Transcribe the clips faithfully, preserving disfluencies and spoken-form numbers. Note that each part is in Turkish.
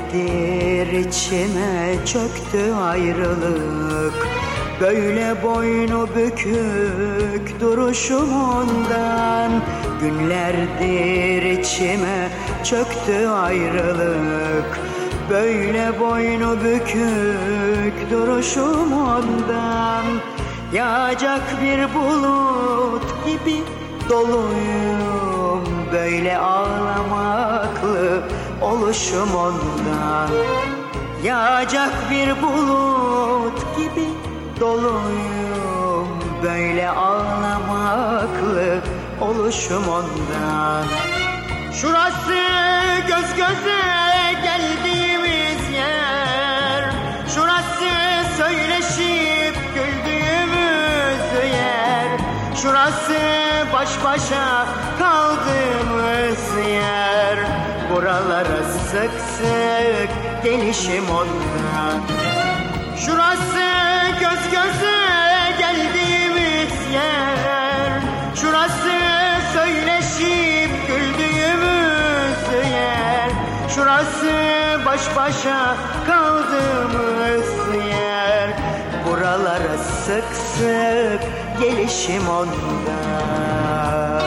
Günlerdir içime çöktü ayrılık, böyle boynu bükük duruşum ondan. Günlerdir içime çöktü ayrılık, böyle boynu bükük duruşum ondan. Yağacak bir bulut gibi doluyum, böyle ağlamaklı oluşum ondan. Yağacak bir bulut gibi doluyum, böyle ağlamaklı oluşum ondan. Şurası göz göze geldiğimiz yer, şurası söyleşip güldüğümüz yer, şurası baş başa kaldığımız yer. Buralara sık sık gelişim ondan. Şurası göz göze geldiğimiz yer, şurası söyleşip güldüğümüz yer, şurası baş başa kaldığımız yer. Buralara sık sık gelişim ondan.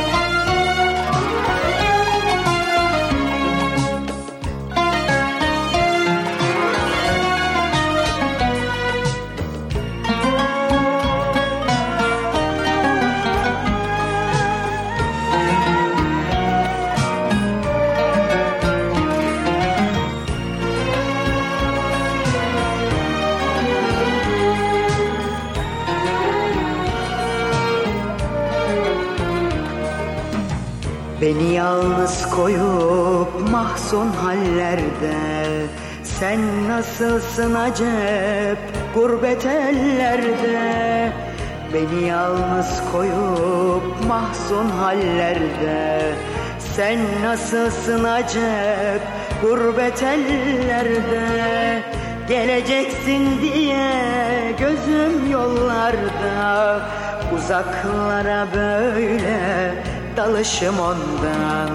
Beni yalnız koyup mahzun hallerde, sen nasılsın acep gurbet ellerde. Beni yalnız koyup mahzun hallerde, sen nasılsın acep gurbet ellerde. Geleceksin diye gözüm yollarda, uzaklara böyle dalışım ondan.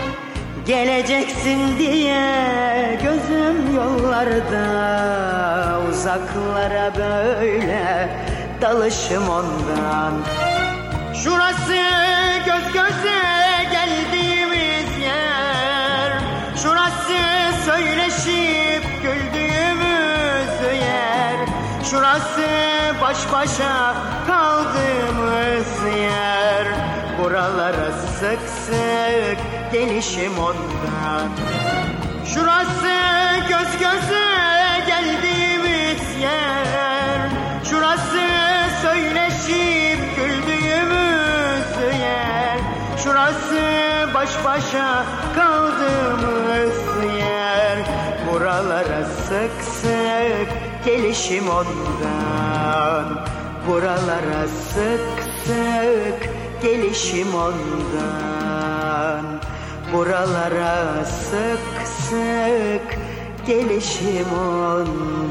Geleceksin diye gözüm yollarda, uzaklara böyle dalışım ondan. Şurası göz göze geldiğimiz yer, şurası söyleşip güldüğümüz yer, şurası baş başa kaldığımız yer. Buralara sık sık gelişim ondan. Şurası göz göze geldiğimiz yer, şurası söyleşip güldüğümüz yer, şurası baş başa kaldığımız yer. Buralara sık sık gelişim ondan. Buralara sık sık gelişim ondan. Buralara sık sık gelişim ondan.